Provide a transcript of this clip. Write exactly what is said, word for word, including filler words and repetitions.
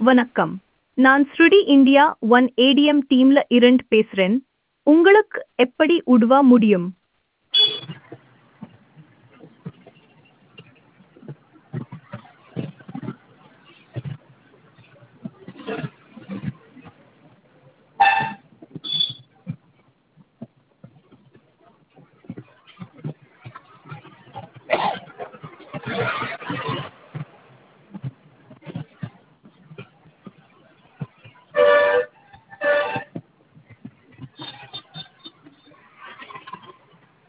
வணக்கம். நான் ஸ்ருடி India one ATM டீம்ல இருந்து பேசுறேன். உங்களுக்கு எப்படி உதவ முடியும்?